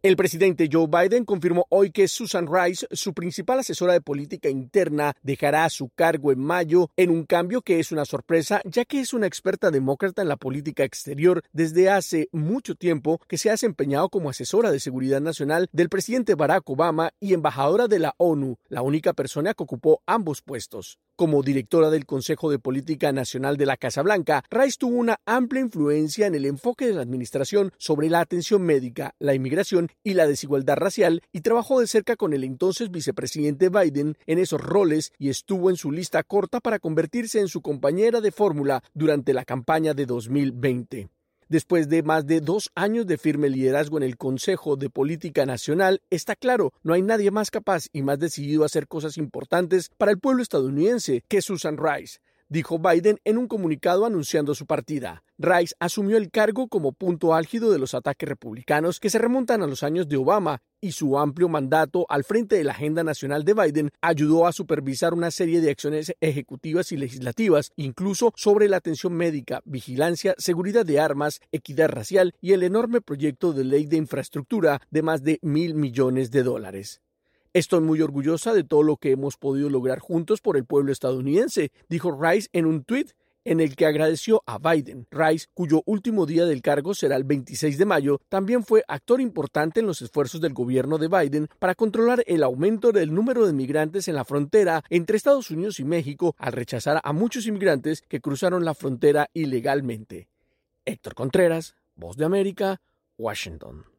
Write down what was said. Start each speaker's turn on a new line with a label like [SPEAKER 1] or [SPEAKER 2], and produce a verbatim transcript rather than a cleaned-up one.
[SPEAKER 1] El presidente Joe Biden confirmó hoy que Susan Rice, su principal asesora de política interna, dejará su cargo en mayo en un cambio que es una sorpresa, ya que es una experta demócrata en la política exterior desde hace mucho tiempo que se ha desempeñado como asesora de seguridad nacional del presidente Barack Obama y embajadora de la ONU, la única persona que ocupó ambos puestos. Como directora del Consejo de Política Nacional de la Casa Blanca, Rice tuvo una amplia influencia en el enfoque de la administración sobre la atención médica, la inmigración y la desigualdad racial, y trabajó de cerca con el entonces vicepresidente Biden en esos roles y estuvo en su lista corta para convertirse en su compañera de fórmula durante la campaña de dos mil veinte. Después de más de dos años de firme liderazgo en el Consejo de Política Nacional, está claro, no hay nadie más capaz y más decidido a hacer cosas importantes para el pueblo estadounidense que Susan Rice, dijo Biden en un comunicado anunciando su partida. Rice asumió el cargo como punto álgido de los ataques republicanos que se remontan a los años de Obama, y su amplio mandato al frente de la agenda nacional de Biden ayudó a supervisar una serie de acciones ejecutivas y legislativas, incluso sobre la atención médica, vigilancia, seguridad de armas, equidad racial y el enorme proyecto de ley de infraestructura de más de mil millones de dólares. Estoy muy orgullosa de todo lo que hemos podido lograr juntos por el pueblo estadounidense, dijo Rice en un tuit en el que agradeció a Biden. Rice, cuyo último día del cargo será el veintiséis de mayo, también fue actor importante en los esfuerzos del gobierno de Biden para controlar el aumento del número de migrantes en la frontera entre Estados Unidos y México al rechazar a muchos inmigrantes que cruzaron la frontera ilegalmente. Héctor Contreras, Voz de América, Washington.